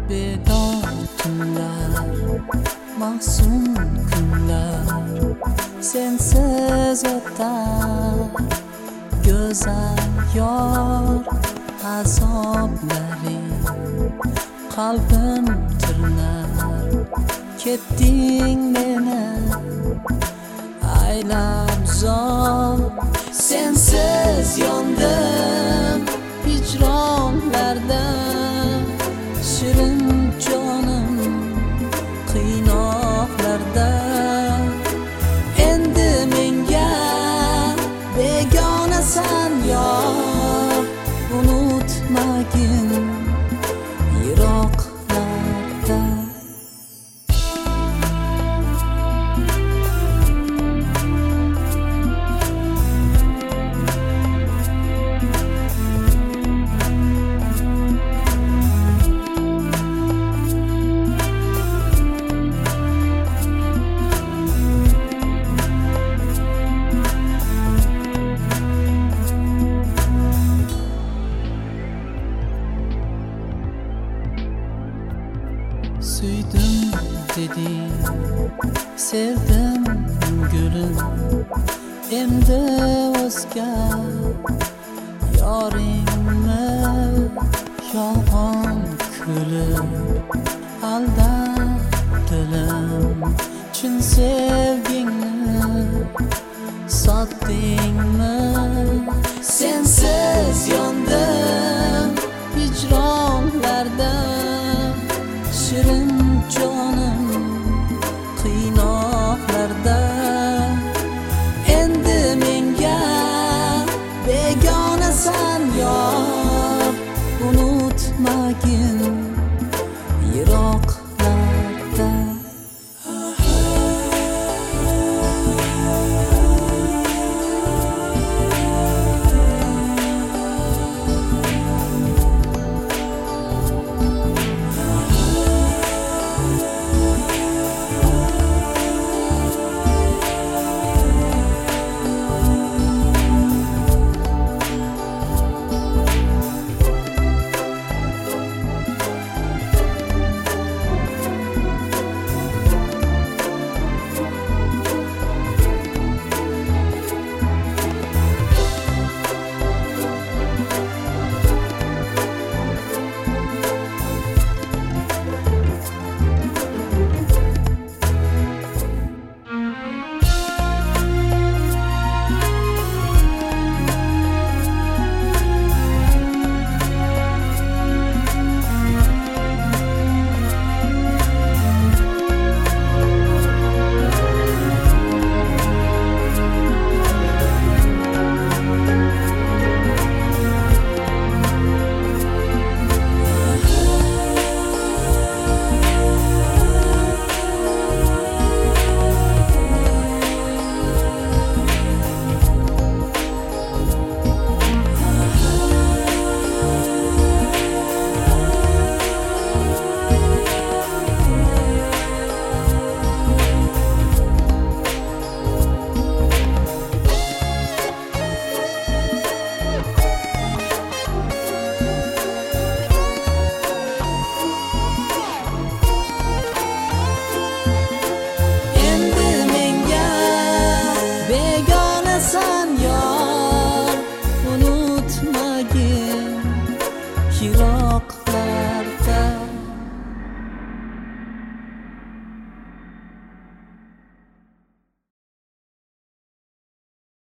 Bedor tunlar, mahzun kunlar, sensiz o'tar go'zal yor azoblaring, qalbim tirnar, ketding meni aylab zor. Sensiz yondim hijronlarda, shirin jonim qiynoqlarda. Endi menga begonasan yor, unutmagin yiroqlarda. Suydim deding, sevdim gülüm, endi o'zga yoringmi yolg'on kulib aldab dilim. Chin sevgingni sotdingmi? Sensiz yondim hijronlarda, shirin jonim qiynoqlarda. Endi menga begonasan yor, unutmagin yiroqlarda. Unutmagin yiroq